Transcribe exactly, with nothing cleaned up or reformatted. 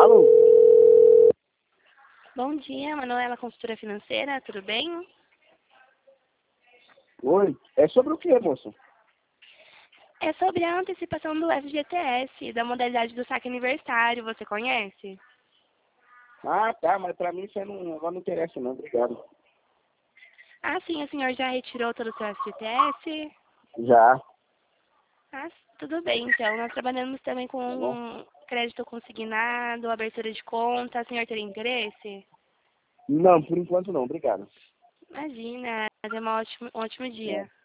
Alô? Bom dia, Manuela Consultora Financeira, tudo bem? Oi? É sobre o que, moço? É sobre a antecipação do F G T S, da modalidade do saque aniversário, você conhece? Ah, tá, mas pra mim isso aí não, agora não interessa não, obrigado. Ah, sim, o senhor já retirou todo o seu F G T S? Já, Ah, tudo bem, então. Nós trabalhamos também tá bom? com crédito consignado, abertura de conta. O senhor teria interesse? Não, por enquanto não, obrigado. Imagina, tenha um ótimo, um ótimo É. dia.